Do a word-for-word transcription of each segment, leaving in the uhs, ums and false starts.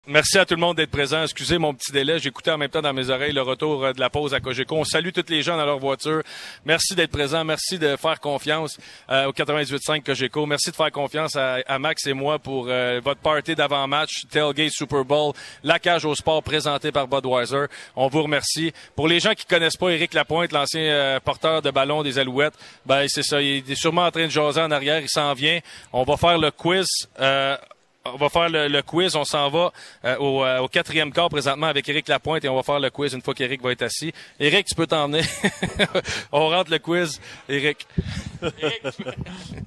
Merci à tout le monde d'être présent. Excusez mon petit délai. J'écoutais en même temps dans mes oreilles le retour de la pause à Cogeco. On salue tous les gens dans leur voiture. Merci d'être présent. Merci de faire confiance euh, au quatre-vingt-dix-huit cinq Cogeco. Merci de faire confiance à, à Max et moi pour euh, votre party d'avant-match, Tailgate Super Bowl, la cage au sport présentée par Budweiser. On vous remercie. Pour les gens qui connaissent pas Éric Lapointe, l'ancien euh, porteur de ballon des Alouettes, ben c'est ça. Il est sûrement en train de jaser en arrière. Il s'en vient. On va faire le quiz. Euh, On va faire le, le quiz. On s'en va euh, au, euh, au quatrième quart présentement avec Éric Lapointe et on va faire le quiz une fois qu'Éric va être assis. Éric, tu peux t'emmener. On rentre le quiz. Éric. Éric, tu peux...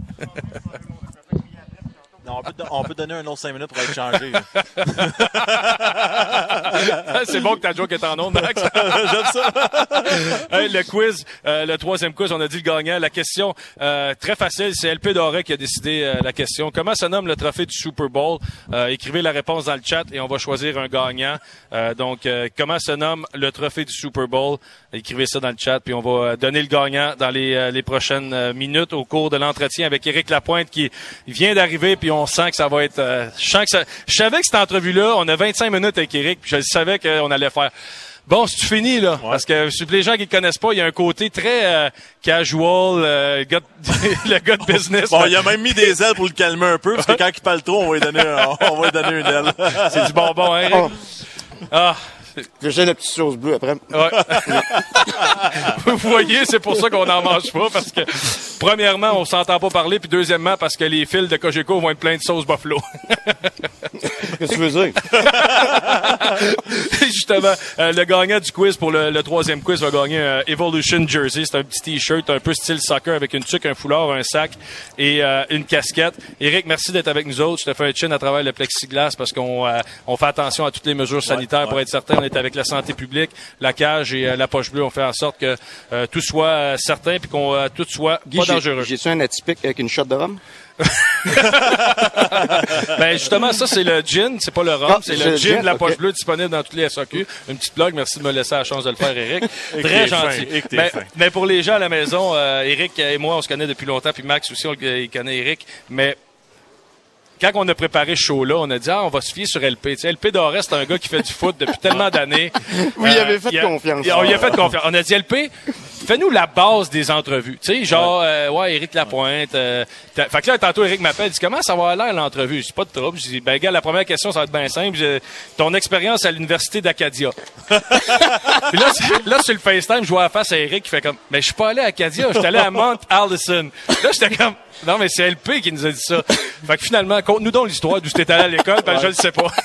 Non, on, peut, on peut donner un autre cinq minutes pour être changé. C'est bon que ta joke est en ondes, Max. J'aime ça. Hey, le quiz, euh, le troisième quiz, on a dit le gagnant. La question, euh, très facile, c'est L P Doré qui a décidé euh, la question. Comment se nomme le trophée du Super Bowl? Euh, écrivez la réponse dans le chat et on va choisir un gagnant. Euh, donc, euh, comment se nomme le trophée du Super Bowl? Écrivez ça dans le chat puis on va donner le gagnant dans les, euh, les prochaines euh, minutes au cours de l'entretien avec Éric Lapointe qui vient d'arriver puis on sent que ça va être... Euh, je sens que ça, je savais que cette entrevue-là, on a vingt-cinq minutes avec Éric puis je savais qu'on allait faire... Bon, c'est fini, là. Ouais. Parce que les gens qui ne connaissent pas, il y a un côté très euh, casual, euh, gars de, le gars de business. Bon, il a même mis des ailes pour le calmer un peu, parce que quand il parle trop, on va lui donner, un, on va lui donner une aile. C'est du bonbon, hein, Eric? Oh. Ah. J'ai la petite sauce bleue après. Ouais. Vous voyez, c'est pour ça qu'on n'en mange pas, parce que, premièrement, on s'entend pas parler, puis deuxièmement, parce que les fils de Cogeco vont être pleins de sauce buffalo. Qu'est-ce que tu veux dire? Justement, euh, le gagnant du quiz pour le, le troisième quiz va gagner un Evolution Jersey. C'est un petit t-shirt un peu style soccer avec une tuque, un foulard, un sac et euh, une casquette. Éric, merci d'être avec nous autres. Je te fais un chin à travers le plexiglas parce qu'on euh, on fait attention à toutes les mesures sanitaires ouais, ouais. pour être certain. On est avec la santé publique, la cage et euh, la poche bleue. On fait en sorte que euh, tout soit euh, certain puis qu'on euh, tout soit Guy, pas j'ai, dangereux. J'ai-tu un atypique avec une shot de rhum? Ben justement, ça c'est le gin, c'est pas le rhum, non, c'est le gin de la poche okay. bleue disponible dans toutes les S A Q. Une petite blague, merci de me laisser la chance de le faire, Éric. Très gentil. Mais ben, ben pour les gens à la maison, euh, Éric et moi, on se connaît depuis longtemps, puis Max aussi, on, il connaît Éric, mais quand on a préparé ce show-là, on a dit, ah, on va se fier sur L P. Tu sais, L P Doré, c'est un gars qui fait du foot depuis tellement d'années. Vous lui avez fait euh, confiance. On lui a fait confiance. On a dit, L P, fais-nous la base des entrevues. Tu sais, genre, euh, ouais, Éric Lapointe. Euh, fait que là, tantôt, Éric m'appelle, il dit, comment ça va aller l'entrevue? Je dis, pas de trouble. Je dis, ben, gars, la première question, ça va être bien simple. Je, ton expérience à l'université d'Acadia. Puis là, là, sur le FaceTime, je vois la face à Éric qui fait comme, mais je suis pas allé à Acadia, je suis allé à Mount Allison. Là, j'étais comme, non, mais c'est L P qui nous a dit ça. Fait que finalement, conte-nous donc l'histoire d'où t'es allé à l'école, ben, ouais. je le sais pas.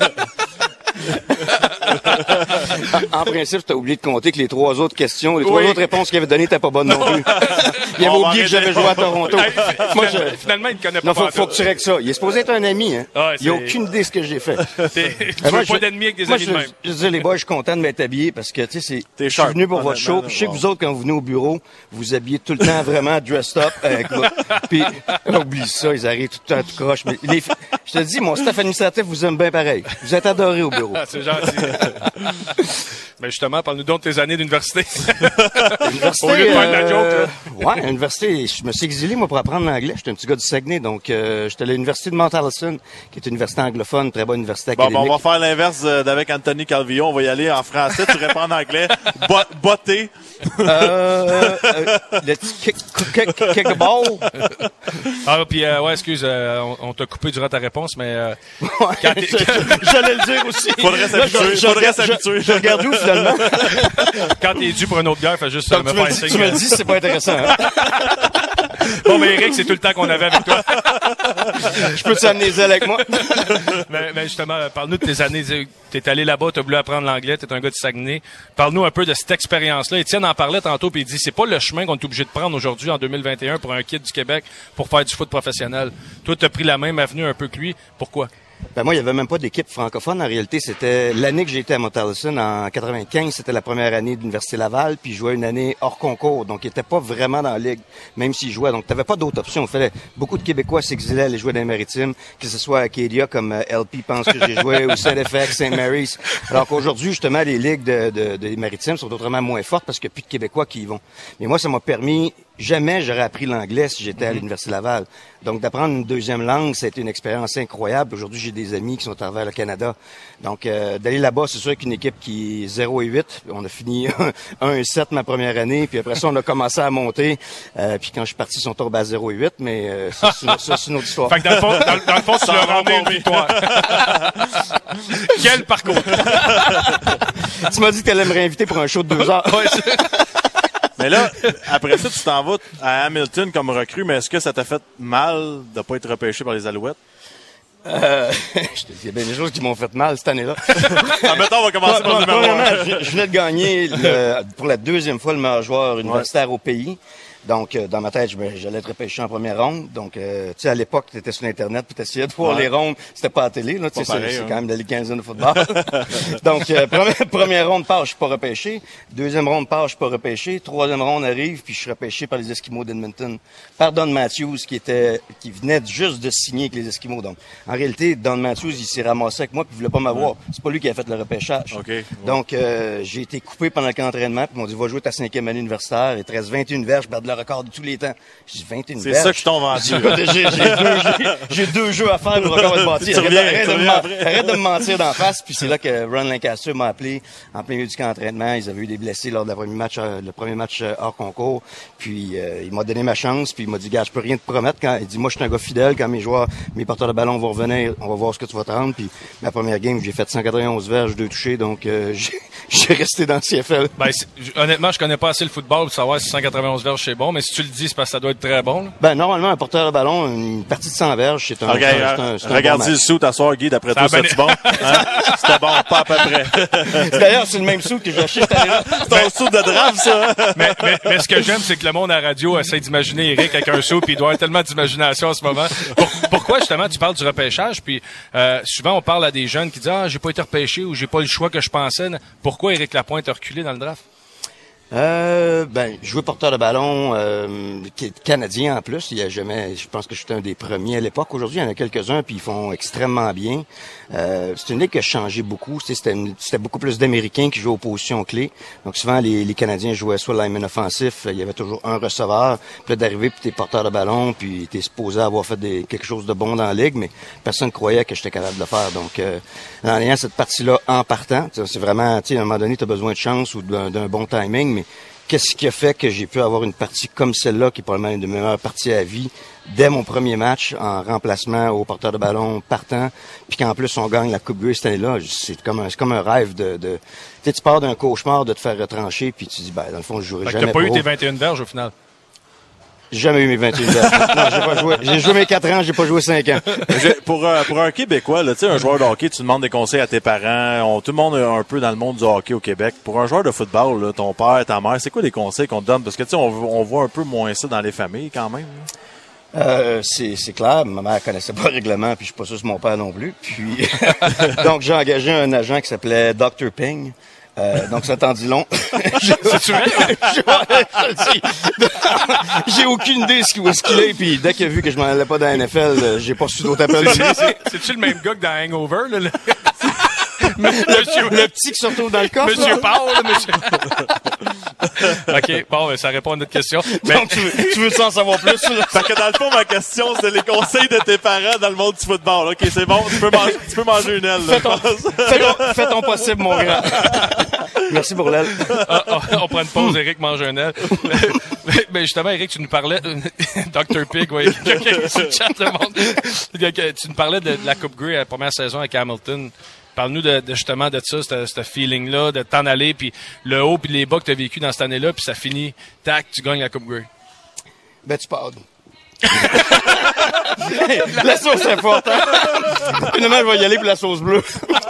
En principe, tu as oublié de compter que les trois autres questions, les trois oui. autres réponses qu'il avait données n'étaient pas bonnes non plus. Il avait oublié que j'avais joué à Toronto. Moi, je... Finalement, il ne connaît pas. Non, faut, faut que tu règles ça. Il est supposé être un ami, hein. Ah, il n'a aucune idée de ce que j'ai fait. Tu veux pas d'ennemis avec des moi, amis je, de même. Je dis, les boys, je suis content de m'être habillé parce que, tu sais, je suis venu pour votre show. Je sais que vous autres, quand vous venez au bureau, vous habillez tout le temps vraiment dressed up. Avec votre... Puis, oublie ça, ils arrivent tout le temps tout croche. Mais les... Je te dis, mon staff administratif vous aime bien pareil. Vous êtes adorés au bureau. C'est gentil. Mais justement, parle-nous donc de tes années d'université. Université, au lieu de faire de la joke, euh, ouais, l'université, je me suis exilé, moi, pour apprendre l'anglais. J'étais un petit gars du Saguenay, donc euh, j'étais à l'université de Mount Allison, qui est une université anglophone, très bonne université bon, académique. Bon, on va faire l'inverse d'avec Anthony Calvillo. On va y aller en français. Tu réponds en anglais. Botté. Euh, euh, le petit kick, kick, kick the ball. Ah, puis, euh, ouais, excuse, euh, on, on t'a coupé durant ta réponse, mais... Euh, ouais, quand j'allais le dire aussi. Faudrait s'habituer. Faudrait s'habituer. Je regarde où, finalement? Quand t'es dû pour une autre guerre, fais juste me faire un signe. Tu me dis, c'est pas intéressant. Hein? Bon, mais Éric, c'est tout le temps qu'on avait avec toi. Je peux t'amener les ailes avec moi? mais, mais justement, parle-nous de tes années. T'es allé là-bas, t'as voulu apprendre l'anglais, t'es un gars de Saguenay. Parle-nous un peu de cette expérience-là. Étienne en parlait tantôt, puis il dit, c'est pas le chemin qu'on est obligé de prendre aujourd'hui, en deux mille vingt et un, pour un kid du Québec, pour faire du foot professionnel. Toi, t'as pris la même avenue un peu que lui. Pourquoi? Ben moi, il y avait même pas d'équipe francophone. En réalité, c'était l'année que j'ai été à Mount Allison en quatre-vingt-quinze. C'était la première année de l'Université Laval, puis je jouais une année hors concours. Donc, il était pas vraiment dans la ligue, même s'il jouait. Donc, t'avais pas d'autres options. Il fallait, beaucoup de Québécois s'exilaient, allaient jouer dans les Maritimes, que ce soit à Acadia, comme L P pense que j'ai joué, ou C F X, Saint Mary's. Alors qu'aujourd'hui, justement, les ligues de, de, de, des Maritimes sont autrement moins fortes parce qu'il n'y a plus de Québécois qui y vont. Mais moi, ça m'a permis jamais j'aurais appris l'anglais si j'étais à l'Université Laval. Donc, d'apprendre une deuxième langue, ça a été une expérience incroyable. Aujourd'hui, j'ai des amis qui sont à travers le Canada. Donc, euh, d'aller là-bas, c'est sûr qu'une équipe qui est zéro et huit, on a fini un et sept ma première année, puis après ça, on a commencé à monter. Euh, puis quand je suis parti, ils sont tombés à zéro et huit, mais euh, ça, c'est, ça, c'est une autre histoire. Fait que dans le fond, dans, dans le fond tu leur as emmené une victoire. Quel parcours! Tu m'as dit que tu allais me réinviter pour un show de deux heures. Ouais, Mais là, après ça, tu t'en vas à Hamilton comme recrue, mais est-ce que ça t'a fait mal de pas être repêché par les Alouettes? Euh, je te dis, il y a bien des choses qui m'ont fait mal cette année-là. En même temps, on va commencer par le numéro un. Je, je venais de gagner le, pour la deuxième fois le meilleur joueur universitaire ouais. au pays. Donc, euh, dans ma tête, je, j'allais être repêché en première ronde. Donc, euh, tu sais, à l'époque, tu étais sur Internet, puis tu essayais de voir ouais. les rondes. C'était pas à la télé, là. Tu sais, c'est, c'est hein. quand même la Ligue quinze de football. Donc, euh, première, première ronde part, je suis pas repêché. Deuxième ronde part, je suis pas repêché. Troisième ronde arrive, puis je suis repêché par les Esquimaux d'Edmonton. Par Don Matthews, qui était, qui venait juste de signer avec les Esquimaux. Donc, en réalité, Don Matthews, il s'est ramassé avec moi, puis il voulait pas m'avoir. Ouais. C'est pas lui qui a fait le repêchage. Okay. Ouais. Donc, euh, j'ai été coupé pendant le camp d'entraînement, puis ils m'ont dit, va jouer ta cinquième année universitaire. Il te reste vingt et une verges, perdre le record de tous les temps. J'ai dit vingt et une C'est verges. ça que je tombe en dessus. J'ai, j'ai, deux, j'ai, j'ai deux jeux à faire pour le record de bâtir. Arrête, arrête, de arrête de me mentir d'en face. Puis c'est là que Ron Lancaster m'a appelé en plein milieu du camp d'entraînement. Ils avaient eu des blessés lors de la premier match, euh, le premier match euh, hors concours. Puis euh, il m'a donné ma chance. Puis il m'a dit, gars, je peux rien te promettre. Quand il dit, moi, je suis un gars fidèle. Quand mes joueurs, mes porteurs de ballon vont revenir, on va voir ce que tu vas te rendre. Puis ma première game, j'ai fait cent quatre-vingt-onze verges, deux touchés. Donc euh, j'ai, j'ai resté dans le C F L. Ben, honnêtement, je connais pas assez le football pour savoir si cent quatre-vingt-onze verges c'est bon. Mais si tu le dis, c'est parce que ça doit être très bon. Là. Ben normalement, un porteur de ballon, une partie de cent verges, c'est un. Okay, c'est un, c'est un, c'est un regardez bon le sou t'asseoir, Guy, d'après toi, ben... c'est bon? Hein? C'était bon, pas à peu près. D'ailleurs, c'est le même sou que j'ai acheté cette année-là. C'est un sou de draft, ça. mais, mais, mais ce que j'aime, c'est que le monde à la radio essaie d'imaginer Éric avec un sou, puis il doit avoir tellement d'imagination en ce moment. Pour, pourquoi, justement, tu parles du repêchage, puis euh, souvent, on parle à des jeunes qui disent « Ah, j'ai pas été repêché » ou « J'ai pas le choix que je pensais ». Pourquoi Éric Lapointe a reculé dans le draft? Euh, ben, jouer porteur de ballon, euh, canadien en plus. Il y a jamais, je pense que j'étais un des premiers à l'époque. Aujourd'hui, il y en a quelques-uns, puis ils font extrêmement bien. Euh, c'est une ligue qui a changé beaucoup. C'était, une, c'était beaucoup plus d'Américains qui jouaient aux positions clés. Donc souvent, les, les Canadiens jouaient soit lineman offensif, il y avait toujours un receveur. Puis là, d'arriver, puis t'es porteur de ballon, puis t'es supposé avoir fait des, quelque chose de bon dans la ligue, mais personne ne croyait que j'étais capable de le faire. Donc, euh, en ayant cette partie-là en partant, c'est vraiment, tu sais, à un moment donné, t'as besoin de chance ou d'un, d'un bon timing, mais qu'est-ce qui a fait que j'ai pu avoir une partie comme celle-là, qui est probablement une des meilleures parties à vie, dès mon premier match, en remplacement au porteur de ballon partant, puis qu'en plus on gagne la Coupe Grey cette année-là, c'est comme un, c'est comme un rêve de... de tu sais, tu pars d'un cauchemar de te faire retrancher, puis tu dis, ben dans le fond, je jouerai jamais. T'as pas eu tes vingt et une verges au final? J'ai jamais eu mes vingt et une verges. Non, j'ai pas joué. J'ai joué mes quatre ans, j'ai pas joué cinq ans. pour, euh, pour un Québécois, là, tu sais, un joueur de hockey, tu demandes des conseils à tes parents. On, tout le monde est un peu dans le monde du hockey au Québec. Pour un joueur de football, là, ton père, ta mère, c'est quoi les conseils qu'on te donne? Parce que, tu sais, on, on voit un peu moins ça dans les familles, quand même. Euh, c'est, c'est clair. Ma mère connaissait pas le règlement, puis je suis pas sûr que mon père non plus. Puis, donc, j'ai engagé un agent qui s'appelait docteur Ping. Euh, donc, ça t'en dit long. C'est-tu vrai? J'ai aucune idée où est-ce qu'il est, puis dès qu'il a vu que je m'en allais pas dans la N F L, j'ai pas su d'autres appels. C'est, c'est, c'est-tu le même gars que dans Hangover, là? Le, monsieur, le petit qui se retrouve dans le coffre? Monsieur Paul, là, monsieur... OK, bon, ça répond à notre question. Mais... Donc, tu veux, tu veux en savoir plus? Parce que dans le fond, ma question, c'est les conseils de tes parents dans le monde du football. OK, c'est bon, tu peux manger, tu peux manger une aile. Là, fais, ton, fais, ton, fais ton possible, mon grand. Merci pour l'aile. Ah, ah, on prend une pause, Éric mange un aile. mais, mais justement, Éric, tu nous parlais... docteur Pig, oui. Tu chattes le monde. Tu nous parlais de, de la Coupe Grey à la première saison avec Hamilton. Parle-nous de, de justement de ça, ce feeling-là, de t'en aller, puis le haut puis les bas que tu as vécu dans cette année-là, puis ça finit, tac, tu gagnes la Coupe Grey. Ben, tu parles. La sauce est forte, hein? Finalement, je vais y aller pour la sauce bleue.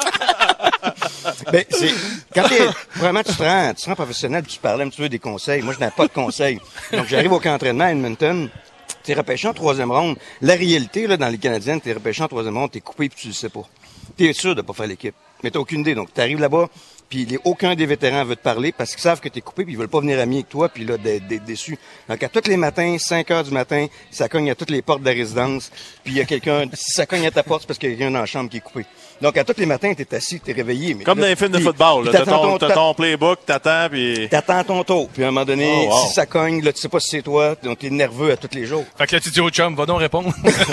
Ben, c'est, quand t'es, vraiment, tu te rends, tu te rends professionnel, tu parlais un petit peu des conseils. Moi, je n'avais pas de conseils. Donc, j'arrive au camp d'entraînement à Edmonton. T'es repêché en troisième ronde. La réalité, là, dans les Canadiennes, t'es repêché en troisième ronde, t'es coupé puis tu le sais pas. T'es sûr de pas faire l'équipe. mais t'as aucune idée. Donc, t'arrives là-bas, puis les, aucun des vétérans veut te parler parce qu'ils savent que t'es coupé, puis ils veulent pas venir amis avec toi, puis là, d'être, d'être déçu. Donc, à tous les matins, cinq heures du matin, ça cogne à toutes les portes de la résidence, puis il y a quelqu'un, si ça cogne à ta porte, c'est parce qu'il y a quelqu'un dans la chambre qui est coupé. Donc, à tous les matins, t'es assis, t'es réveillé. Mais comme là, dans les films de puis, football, là. T'as ton, ton, t'as ton playbook, t'attends, puis... T'attends ton tour. Puis à un moment donné, oh, wow. si ça cogne, là, tu sais pas si c'est toi, donc t'es nerveux à tous les jours. Fait que là, tu dis au chum, va donc répondre.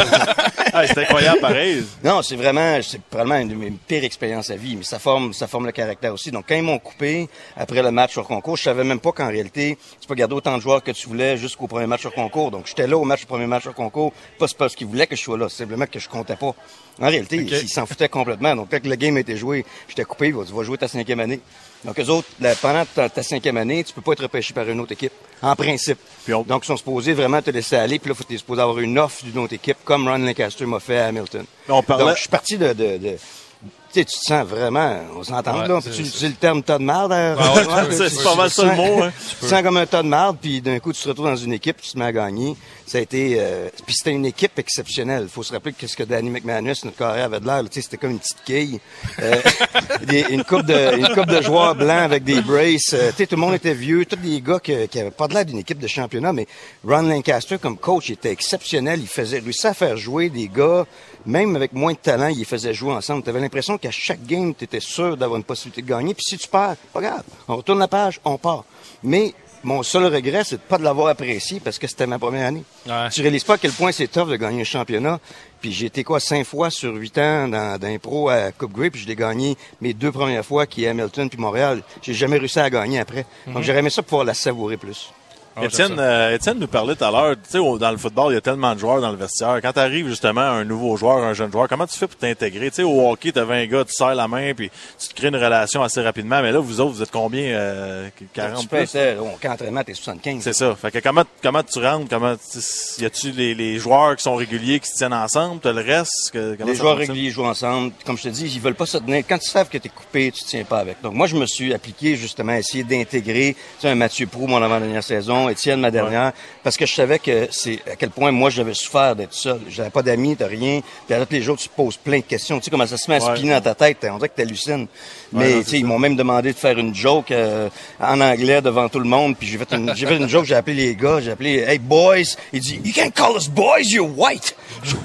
Ah, c'est incroyable, pareil. Non, c'est vraiment, c'est probablement une de mes pires expériences à vie, mais ça forme, ça forme le caractère aussi. Donc, quand ils m'ont coupé, après le match sur concours, je savais même pas qu'en réalité, tu peux garder autant de joueurs que tu voulais jusqu'au premier match sur concours. Donc, j'étais là au match, au premier match sur concours, pas c'est parce qu'ils voulaient que je sois là, c'est simplement que je comptais pas. En réalité, okay. Ils s'en foutaient complètement. Donc, quand le game a été joué, j'étais coupé, tu vas jouer ta cinquième année. Donc, eux autres, là, pendant ta, ta cinquième année, tu peux pas être repêché par une autre équipe, en principe. On... Donc, ils sont supposés vraiment te laisser aller, puis là, tu es supposé avoir une offre d'une autre équipe, comme Ron Lancaster m'a fait à Hamilton. On parlait... Donc, je suis parti de... de, de tu sais, tu te sens vraiment, on s'entend ouais, là, tu utilises le terme tas de marde. Ah, ouais, ouais, c'est, c'est pas mal ça le mot. Hein. Tu te sens comme un tas de marde, puis d'un coup, tu te retrouves dans une équipe, tu te mets à gagner. Ça a été, euh, puis c'était une équipe exceptionnelle. Il faut se rappeler que ce que Danny McManus, notre carrière, avait de l'air, tu sais, c'était comme une petite quille. Euh, des, une coupe de, une coupe de joueurs blancs avec des braces. Euh, tu sais, tout le monde était vieux, tous des gars qui, qui avaient pas de l'air d'une équipe de championnat, mais Ron Lancaster, comme coach, il était exceptionnel. Il faisait, réussissait à faire jouer des gars, même avec moins de talent, il les faisait jouer ensemble. Tu avais l'impression qu'à chaque game, tu étais sûr d'avoir une possibilité de gagner. Puis si tu perds, pas grave. On retourne la page, on part. Mais mon seul regret, c'est de pas de l'avoir apprécié parce que c'était ma première année. Ouais. Tu réalises pas à quel point c'est tough de gagner un championnat. Puis j'ai été quoi, cinq fois sur huit ans dans, dans les pros à Coupe Grey, puis je l'ai gagné mes deux premières fois, qui est Hamilton puis Montréal. J'ai jamais réussi à gagner après. Mm-hmm. Donc j'aurais aimé ça pouvoir la savourer plus. Oh, Étienne, euh, Étienne nous parlait tout à l'heure, tu sais, dans le football, il y a tellement de joueurs dans le vestiaire. Quand t'arrives justement un nouveau joueur, un jeune joueur, comment tu fais pour t'intégrer? Tu sais, au hockey, t'as vingt gars, tu serres la main, puis tu te crées une relation assez rapidement. Mais là, vous autres, vous êtes combien? Euh, quarante tu plus? Peux, au camp d'entraînement, t'es soixante-quinze. C'est ça. Fait que comment, comment tu rentres? Comment, y a-tu les, les joueurs qui sont réguliers, qui se tiennent ensemble? T'as le reste? Que, les joueurs réguliers jouent ensemble. Comme je te dis, ils veulent pas se tenir. Quand ils savent que t'es coupé, tu te tiens pas avec. Donc moi, je me suis appliqué justement à essayer d'intégrer, tu sais, un Mathieu Proulx, mon avant-dernière saison, Étienne, ma dernière. Ouais. Parce que je savais que c'est à quel point moi j'avais souffert d'être seul. J'avais pas d'amis, t'as rien. Puis à tous les jours, tu te poses plein de questions. Tu sais comment ça se met à ouais. spinner dans ta tête. On dirait que t'hallucines. Mais ouais, tu sais, ils m'ont même demandé de faire une joke euh, en anglais devant tout le monde. Puis j'ai fait une, j'ai fait une joke. J'ai appelé les gars. J'ai appelé Hey boys. Il dit You can't call us boys. You're white. je,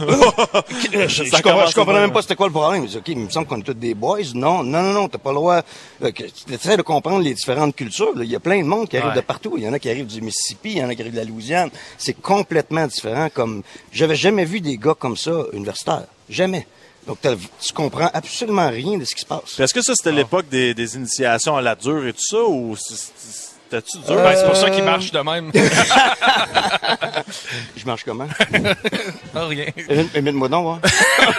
je, je, je, comprenais, je comprenais même pas c'était quoi le problème. Je dis, OK, il me semble qu'on est tous des boys. Non, non, non, non. T'as pas le droit. Euh, tu essaies de comprendre les différentes cultures. Là. Il y a plein de monde qui arrive ouais. de partout. Il y en a qui arrivent du Mississippi. Il y en a qui arrivent de la Louisiane. C'est complètement différent. Comme j'avais jamais vu des gars comme ça universitaires. Jamais. Donc, tu comprends absolument rien de ce qui se passe. Est-ce que ça, c'était ah. l'époque des, des initiations à la dure et tout ça, ou c'était-tu dur? Euh... Ben, c'est pour ça qu'il marche de même. Je marche comment? Oh, rien. Imite-moi donc, hein?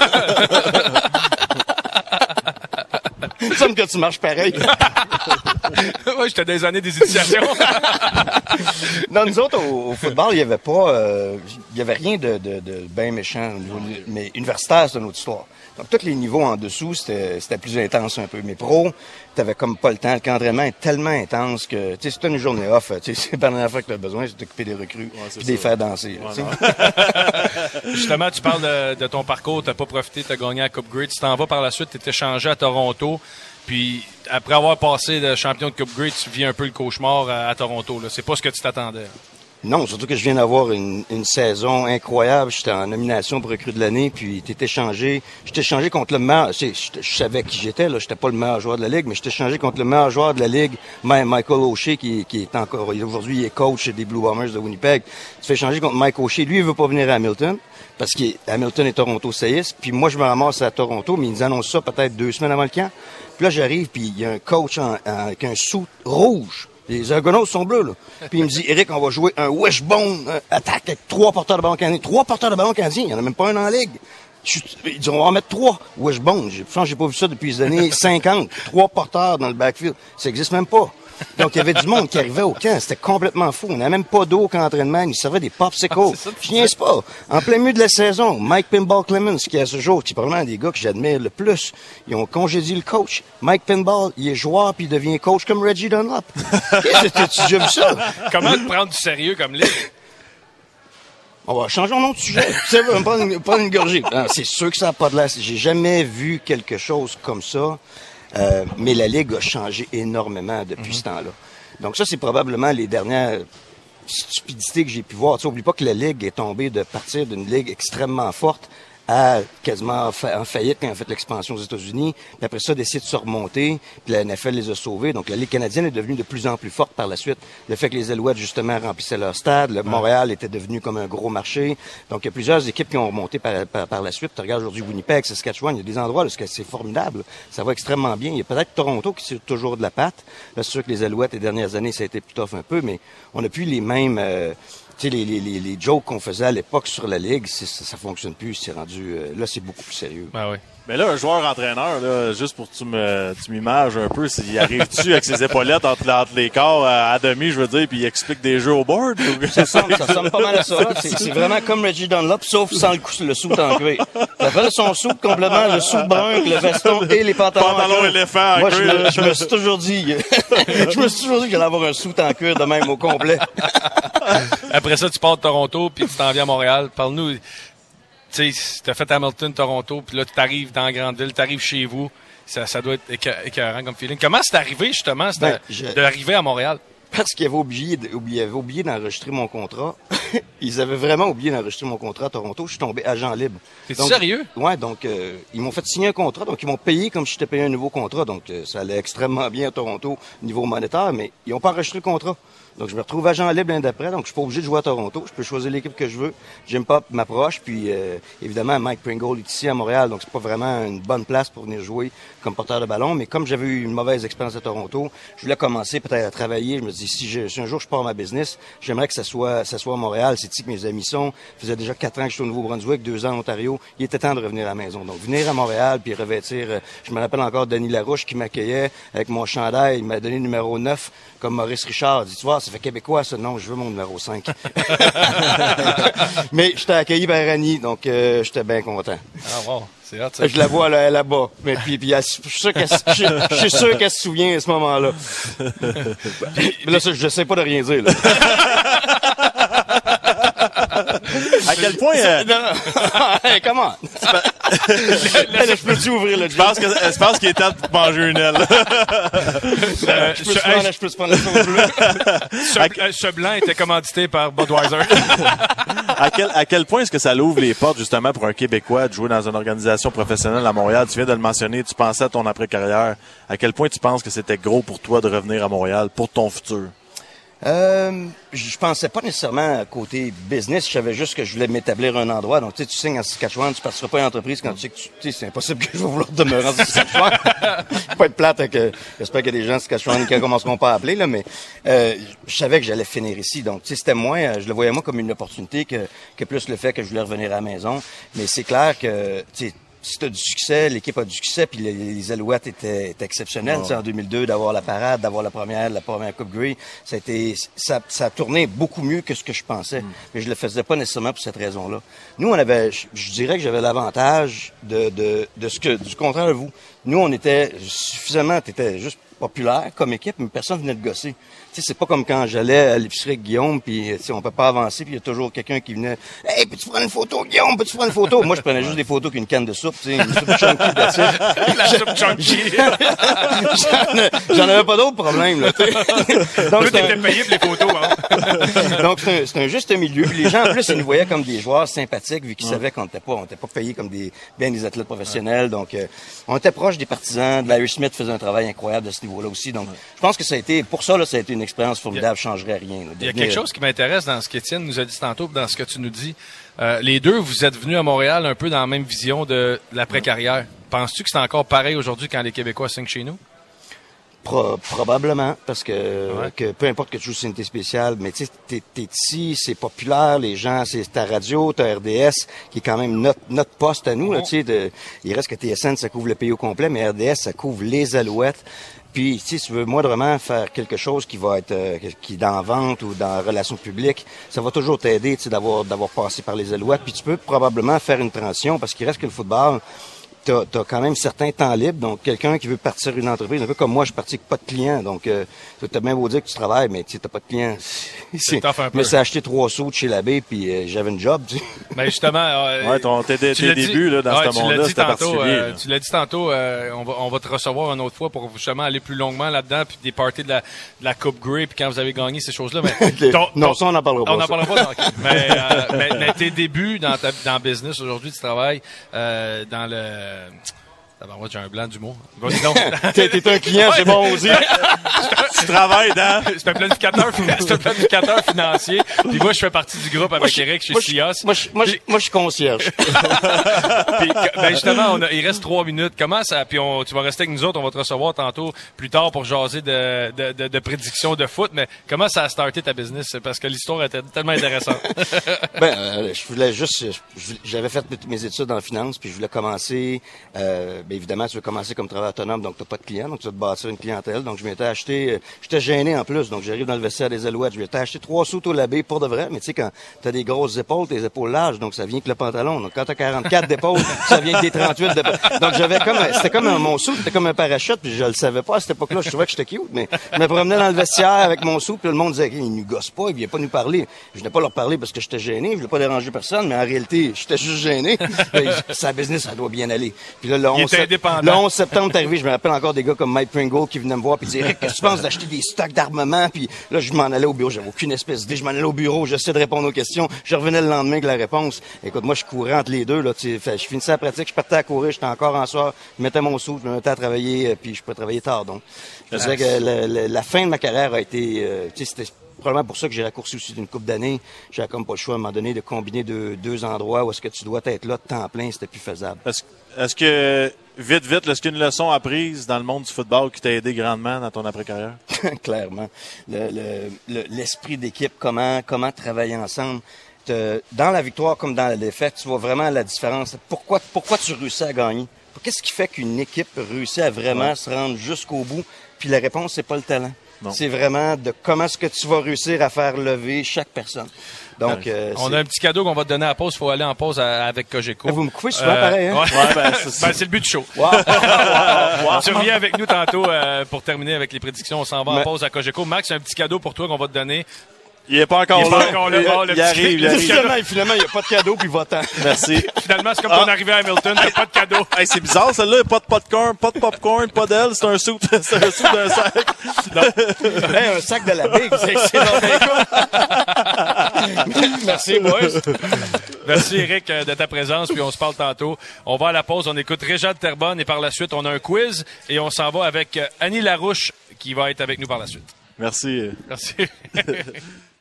Il me semble que tu marches pareil. Oui, j'étais des années des initiations. Non, nous autres, au, au football, il y avait pas, euh, il y avait rien de, de, de bien méchant. Mais universitaire, c'est une autre histoire. Donc, tous les niveaux en dessous, c'était, c'était plus intense un peu. Mais pro, t'avais comme pas le temps. Le camp d'entraînement est tellement intense que, tu sais, si t'as une journée off, tu sais, c'est la dernière fois que t'as besoin, c'est de t'occuper des recrues ouais, puis de les faire danser. Ouais, justement, tu parles de, de ton parcours, t'as pas profité, t'as gagné à Coupe Grey. Tu t'en vas par la suite, t'es échangé à Toronto. Puis, après avoir passé de champion de Coupe Grey, tu vis un peu le cauchemar à, à Toronto. Là. C'est pas ce que tu t'attendais. Non, surtout que je viens d'avoir une, une saison incroyable. J'étais en nomination pour recrue de l'année, puis t'es échangé. J'étais échangé contre le meilleur. Je, je, je savais qui j'étais, là. J'étais pas le meilleur joueur de la Ligue, mais j'étais échangé contre le meilleur joueur de la Ligue, Michael O'Shea, qui, qui est encore, aujourd'hui, il est coach des Blue Bombers de Winnipeg. Tu fais échanger contre Mike O'Shea. Lui, il veut pas venir à Hamilton, parce qu'Hamilton et Toronto saillissent. Puis moi, je me ramasse à Toronto, mais ils nous annoncent ça peut-être deux semaines avant le camp. Puis là, j'arrive, puis il y a un coach en, en, avec un sou rouge. Les ergonos sont bleus, là. Puis il me dit, Eric, on va jouer un wishbone euh, attaque avec trois porteurs de ballon canadiens. Trois porteurs de ballon canadiens, il n'y en a même pas un en ligue. Je, ils disent, on va en mettre trois. Wishbone, je pense j'ai pas vu ça depuis les années cinquante. Trois porteurs dans le backfield. Ça existe même pas. Donc, il y avait du monde qui arrivait au camp. C'était complètement fou. On n'avait même pas d'eau au camp d'entraînement. Ils servaient des popsicles. Ah, je niaise pas. En plein milieu de la saison, Mike Pinball Clemens, qui à ce jour, qui est probablement un des gars que j'admire le plus, ils ont congédié le coach. Mike Pinball, il est joueur puis il devient coach comme Reggie Dunlop. T'as-tu déjà vu ça? Comment te prendre du sérieux comme ligue? On va changer mon nom de sujet. C'est vrai, prendre une, prendre une gorgée. Non, c'est sûr que ça n'a pas de l'air. J'ai jamais vu quelque chose comme ça. Euh, mais la Ligue a changé énormément depuis mm-hmm. ce temps-là. Donc ça, c'est probablement les dernières stupidités que j'ai pu voir. Tu sais, oublie pas que la Ligue est tombée de partir d'une Ligue extrêmement forte à quasiment en faillite quand on a fait l'expansion aux États-Unis. Puis après ça, d'essayer de se remonter. Puis la N F L les a sauvés. Donc la Ligue canadienne est devenue de plus en plus forte par la suite. Le fait que les Alouettes, justement, remplissaient leur stade. Le ouais. Montréal était devenu comme un gros marché. Donc il y a plusieurs équipes qui ont remonté par, par, par la suite. Tu regardes aujourd'hui Winnipeg, Saskatchewan. Il y a des endroits où c'est formidable. Ça va extrêmement bien. Il y a peut-être Toronto qui tire toujours de la patte. Là, c'est sûr que les Alouettes, les dernières années, ça a été plus tough un peu. Mais on n'a plus les mêmes... Euh, Tu sais, les, les, les, les jokes qu'on faisait à l'époque sur la Ligue, ça, ça fonctionne plus. C'est rendu... Euh, là, c'est beaucoup plus sérieux. Ah oui. Mais là, un joueur-entraîneur, là, juste pour que tu me, tu m'images un peu, il arrive-tu avec ses épaulettes entre, entre les corps à, à demi, je veux dire, puis il explique des jeux au board? Ou... Ça ressemble, ça ressemble pas mal à ça. C'est, c'est vraiment comme Reggie Dunlop, sauf sans le, le soute en cuir. Ça fait son soute complètement, le soute brun, le veston et les pantalons. Pantalon éléphant en Moi, cuir. je me, je me suis toujours dit, je me suis toujours dit que j'allais avoir un soute en cuir de même au complet. Après ça, tu pars de Toronto, puis tu t'en viens à Montréal. Parle-nous... Tu sais, t'as fait Hamilton, Toronto, puis là, tu t'arrives dans la grande ville, t'arrives chez vous. Ça, ça doit être écœurant comme feeling. Comment c'est arrivé, justement, ben, je... d'arriver à Montréal? Parce qu'ils avaient oublié, de, ils avaient oublié d'enregistrer mon contrat. Ils avaient vraiment oublié d'enregistrer mon contrat à Toronto. Je suis tombé agent libre. T'es sérieux? Ouais, donc euh, ils m'ont fait signer un contrat, donc ils m'ont payé comme si j'étais payé un nouveau contrat. Donc euh, ça allait extrêmement bien à Toronto au niveau monétaire, mais ils n'ont pas enregistré le contrat. Donc, je me retrouve agent libre l'année d'après. Donc, je suis pas obligé de jouer à Toronto. Je peux choisir l'équipe que je veux. Jim Pop m'approche. Puis, euh, évidemment, Mike Pringle est ici à Montréal. Donc, c'est pas vraiment une bonne place pour venir jouer comme porteur de ballon. Mais comme j'avais eu une mauvaise expérience à Toronto, je voulais commencer peut-être à travailler. Je me dis, si, je, si un jour je pars ma business, j'aimerais que ça soit, ça soit à Montréal. C'est ici que mes amis sont. Ça faisait déjà quatre ans que je suis au Nouveau-Brunswick, deux ans en Ontario. Il était temps de revenir à la maison. Donc, venir à Montréal puis revêtir. Euh, je me rappelle encore Denis Larouche qui m'accueillait avec mon chandail. Il m'a donné le numéro neuf comme Maurice Richard. Il dit, tu vois, ça fait québécois, ça. Non, je veux mon numéro cinq. Mais j'étais accueilli par Annie, donc euh, j'étais bien content. Ah bon, c'est hâte, ça. Je la vois là, là-bas. Mais puis, puis je suis sûr qu'elle, je, je suis sûr qu'elle se souvient à ce moment-là. Mais là, ça, je sais pas de rien dire. Là. À quel point... Euh... Non, non. Hey, comment? Je peux-tu ouvrir le Je pense que je pense qu'il est temps de manger une aile. euh, je peux te prendre, je peux te prendre le sauce bleue. Ce, ce blanc était commandité par Budweiser. à, quel, à quel point est-ce que ça l'ouvre les portes, justement, pour un Québécois de jouer dans une organisation professionnelle à Montréal? Tu viens de le mentionner, tu pensais à ton après-carrière. À quel point tu penses que c'était gros pour toi de revenir à Montréal pour ton futur? Euh, je pensais pas nécessairement à côté business. Je savais juste que je voulais m'établir un endroit. Donc, tu sais, tu signes en Saskatchewan, tu partiras pas à une entreprise quand tu sais que tu, tu sais, c'est impossible que je vais vouloir demeurer en Saskatchewan. Pas être plate, que j'espère qu'il y a des gens de Saskatchewan qui ne commenceront pas à appeler, là, mais, euh, je savais que j'allais finir ici. Donc, tu sais, c'était moins, je le voyais moi comme une opportunité que, que plus le fait que je voulais revenir à la maison. Mais c'est clair que, tu sais, si tu as du succès, l'équipe a du succès, puis les, les Alouettes étaient, étaient exceptionnelles. Oh. En deux mille deux, d'avoir la parade, d'avoir la première, la première Coupe Grey, ça a été, ça, ça a tourné beaucoup mieux que ce que je pensais. Mm. Mais je le faisais pas nécessairement pour cette raison-là. Nous, on avait, je, je dirais que j'avais l'avantage de, de, de ce que, du contraire de vous. Nous, on était suffisamment, t'étais juste populaire comme équipe, mais personne venait de gosser. Tu sais, c'est pas comme quand j'allais à l'épicerie avec Guillaume, puis tu sais, on peut pas avancer, puis il y a toujours quelqu'un qui venait « Hey, peux-tu prendre une photo, Guillaume? Peux-tu prendre une photo? » Moi, je prenais juste des photos qu'une canne de soupe, tu sais, une soupe chunky de ça. La soupe chunky! J'en, j'en avais pas d'autres problèmes, là, tu sais. Donc, tu étais payé pour les photos, hein? Donc, c'est un, c'est un juste milieu. Puis les gens, en plus, ils nous voyaient comme des joueurs sympathiques, vu qu'ils ouais. savaient qu'on n'était pas, on n'était pas payés comme des, bien des athlètes professionnels. Donc, euh, on était proche des partisans. Larry Smith faisait un travail incroyable de ce niveau-là aussi. Donc, ouais. je pense que ça a été, pour ça, là, ça a été une expérience formidable. Changerait rien. Là, il y a quelque chose qui m'intéresse dans ce qu'Étienne nous a dit tantôt, dans ce que tu nous dis. Euh, les deux, vous êtes venus à Montréal un peu dans la même vision de l'après-carrière. Penses-tu que c'est encore pareil aujourd'hui quand les Québécois signent chez nous? Pro- probablement, parce que, ouais. que peu importe que tu joues sur une unité spéciale, mais tu sais, t'es, t'es ici, c'est populaire, les gens, c'est ta radio, ta R D S, qui est quand même notre, notre poste à nous, oh. là, tu sais, de, il reste que T S N, ça couvre le pays au complet, mais R D S, ça couvre les Alouettes. Puis, tu sais, si tu veux, moi, vraiment faire quelque chose qui va être, euh, qui est dans la vente ou dans la relation publique, ça va toujours t'aider, tu sais, d'avoir, d'avoir passé par les Alouettes. Puis tu peux probablement faire une transition, parce qu'il reste que le football, t'as, t'as quand même certains temps libres. Donc, quelqu'un qui veut partir une entreprise, un peu comme moi, je suis parti avec pas de clients. Donc, euh, t'as bien beau dire que tu travailles, mais tu t'as pas de clients. C'est tough un peu. Mais c'est acheté trois sous de chez l'abbé, puis euh, j'avais une job, tu sais. Ben justement, euh, ouais, ton, tes, tes tes débuts là, dans ouais, ce monde-là, c'était tantôt, particulier. Euh, tu l'as dit tantôt, euh, on, va, on va te recevoir une autre fois pour justement aller plus longuement là-dedans, puis des parties de la, de la Coupe Grey, puis quand vous avez gagné ces choses-là. Mais ton, non, ton, ça, on n'en parlera pas. On n'en parlera pas. Donc, mais, euh, mais, mais tes débuts dans, ta, dans le business, aujourd'hui, tu travailles euh, dans le... Ah ben, j'ai un blanc d'humour. Vas-y donc. T'es, t'es un client, c'est bon aussi. Tu travailles dans... C'est un planificateur, c'est un planificateur financier. Puis moi, je fais partie du groupe avec moi, Eric chez C I A S. Moi, je, moi, je, moi, je suis concierge. Puis, ben justement, on a, il reste trois minutes. Comment ça... Puis on, tu vas rester avec nous autres. On va te recevoir tantôt, plus tard, pour jaser de, de, de, de prédictions de foot. Mais comment ça a starté ta business? Parce que l'histoire était tellement intéressante. ben, euh, je voulais juste... Je, j'avais fait mes études en finance, puis je voulais commencer... Euh, ben, évidemment, tu veux commencer comme travailleur autonome, donc tu n'as pas de clients, donc tu vas te bâtir une clientèle. Donc, je m'étais acheté... Euh, j'étais gêné en plus, donc j'arrive dans le vestiaire des Alouettes. Je m'étais acheté trois sous au labé pour de vrai, mais tu sais, quand tu as des grosses épaules, tes épaules larges, donc ça vient que le pantalon. Donc, quand tu as quarante-quatre d'épaules, ça vient que des trente-huit d'épaules. Donc, j'avais comme... C'était comme un, mon sou, c'était comme un parachute, puis je le savais pas à cette époque-là. Je trouvais que j'étais cute, mais je me promenais dans le vestiaire avec mon sou, puis le monde disait, il nous gosse pas, il vient pas nous parler. Je venais pas leur parler parce que j'étais gêné, je voulais pas déranger personne, mais en réalité, j'étais juste gêné. Sa business, ça doit bien aller. Puis là, le onze septembre, arrivé, je me rappelle encore des gars comme Mike Pringle qui venaient me voir puis disaient, Rick, qu'est-ce que tu penses d'acheter des stocks d'armement? Puis là, je m'en allais au bureau, j'avais aucune espèce d'idée, je m'en allais au bureau, j'essayais de répondre aux questions, je revenais le lendemain avec la réponse. Écoute, moi, je courais entre les deux, là, tu sais, je finissais la pratique, je partais à courir, j'étais encore en soir, je mettais mon sou, je me mettais à travailler, puis je pouvais travailler tard, donc. Je dirais que la, la, la fin de ma carrière a été, euh, tu sais, c'était probablement pour ça que j'ai raccourci aussi d'une couple d'années. J'avais comme pas le choix à un moment donné de combiner deux, deux endroits où est-ce que tu dois être là de temps plein, c'était plus faisable. Est-ce, est-ce que, vite, vite, est-ce qu'il y a une leçon apprise dans le monde du football qui t'a aidé grandement dans ton après-carrière? Clairement. Le, le, le, l'esprit d'équipe, comment, comment travailler ensemble. Te, dans la victoire comme dans la défaite, tu vois vraiment la différence. Pourquoi, pourquoi tu réussis à gagner? Qu'est-ce qui fait qu'une équipe réussit à vraiment ouais. se rendre jusqu'au bout? Puis la réponse, c'est pas le talent. Non. C'est vraiment de comment est-ce que tu vas réussir à faire lever chaque personne. Donc, euh, on c'est... a un petit cadeau qu'on va te donner à la pause. Il faut aller en pause à, avec Cogeco. Vous me coupez souvent euh, pareil, hein? Ouais, ouais ben, c'est, ben, c'est le but du show. Wow. wow. Tu reviens avec nous tantôt euh, pour terminer avec les prédictions. On s'en va Mais... en pause à Cogeco. Max, un petit cadeau pour toi qu'on va te donner. Il est pas encore il est là. Pas encore là. Il, bon, il, il arrive, il arrive. Finalement, finalement, il n'y a pas de cadeau, puis va-t'en. Merci. Finalement, c'est comme ton ah. arrivée à Hamilton, il n'y a pas de cadeau. Hey, c'est bizarre, celle-là, il n'y a pas de popcorn, pas de popcorn, pas d'aile, c'est un soupe, c'est un soupe d'un sac. Hey, un sac de la Big, c'est, c'est dans le Merci, boys. Merci, Eric, de ta présence, puis on se parle tantôt. On va à la pause, on écoute Réjean de Terrebonne, et par la suite, on a un quiz, et on s'en va avec Annie Larouche, qui va être avec nous par la suite. Merci. Merci.